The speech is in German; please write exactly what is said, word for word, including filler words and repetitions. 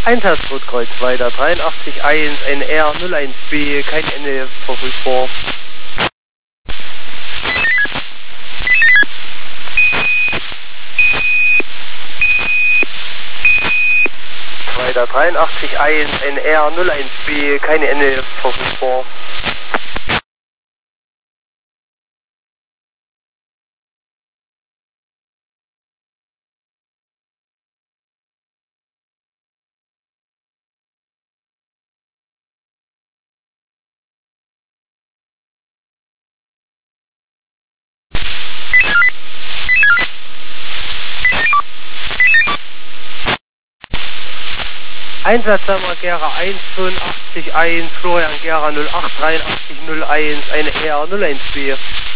Einsatz Rotkreuz weiter, dreiundachtzig eins, N R null eins B, kein Ende verfügbar. Weiter, dreiundachtzig eins, N R null eins B, kein Ende verfügbar. Einsatz Sammer Gera eins fünfundachtzig eins, Florian Gera null acht dreiundachtzig null eins, eine R null eins B.